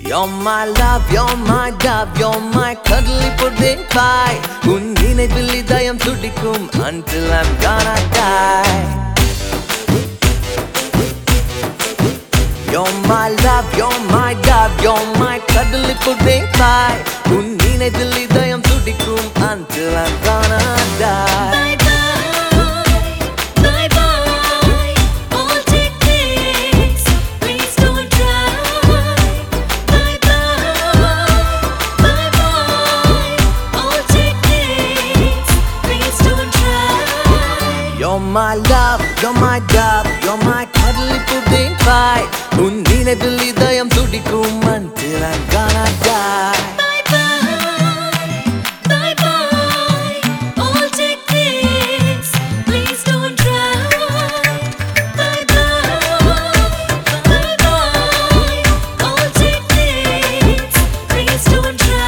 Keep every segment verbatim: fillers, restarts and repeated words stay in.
You're my love, you're my dove, you're my cuddly pudding pie. உன் நினைவில் இதயம் துடிக்கும் until I'm gonna die. You're my love, you're my dove, you're my cuddly pudding pie. உன் நினைவில் இதயம் துடிக்கும் until I'm gonna die. Bye bye, bye bye, all take this, please don't try. Bye bye, bye bye, all take this, please don't try. You're my love, you're my dove, you're my cuddly pudding pie. உன் நினைவில் இதயம் துடிக்கும் until I'm gonna die. Bye bye, bye bye, all take this, please don't try. Bye bye, bye bye, all take this, please don't try.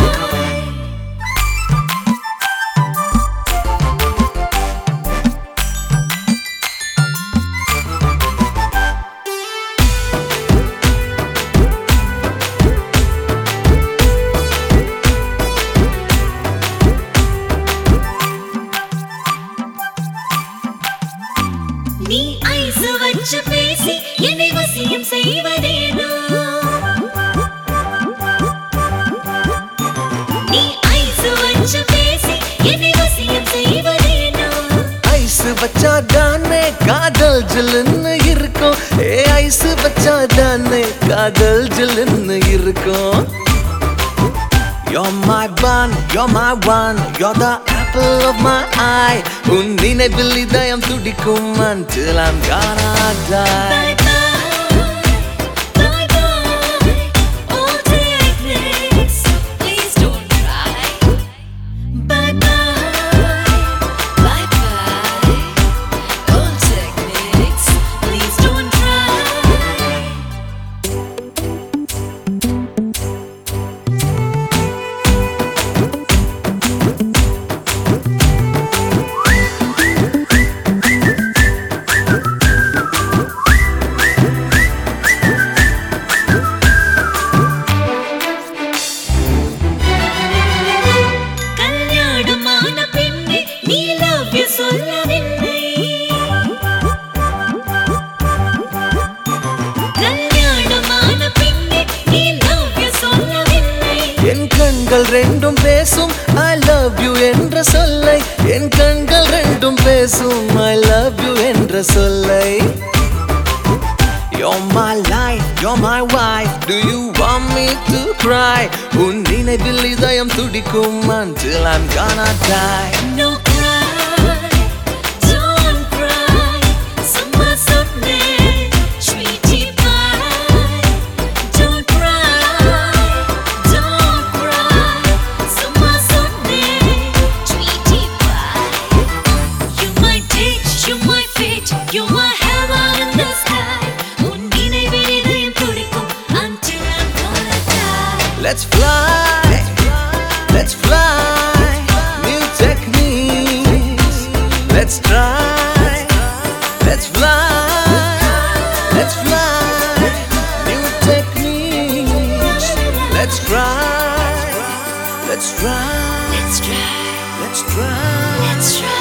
நீ ice வச்சு பேசி என்னை வசியம் செய்வதேனோ நீ ஐஸ் வச்சு பேசி என்னை வசியம் செய்வதேனோ ஐஸ் வச்சா தானே காதல் ஜில்லுன்னு இருக்கும். ஏ ஐஸ் வச்சா தானே காதல் ஜில்லுன்னு இருக்கும். You're my bun, you're my one, you're the apple of my eye. உன் நினைவில் இதயம் துடிக்கும் until I'm gonna die. Bye bye, bye bye, all take this, please don't try. Bye bye, bye bye, all take this, please don't try. கல்யாணமான பின்னே நீ love you சொல்லவில்லை கல்யாணமான பின்னே நீ love you சொல்லவில்லை என் கண்கள் ரெண்டும் பேசும் I love you என்ற சொல்லை. என் கண்கள் ரெண்டும் பேசும் I love you என்ற சொல்லை. You're my life, you're my wife, do you want me to cry? உன் நினைவில் இதயம் துடிக்கும் until I'm gonna die. No cry, don't cry, சும்மா சொன்னேன் sweetie pie. Don't cry, don't cry, சும்மா சொன்னேன் sweetie pie. You my date, you my fate, you my heaven in the sky. உன் நினைவில் இதயம் துடிக்கும் until I'm gonna die. Let's fly, let's fly, new techniques. Let's try, let's fly, let's fly, new techniques. Let's try, let's try, Let's try, let's try. let's try.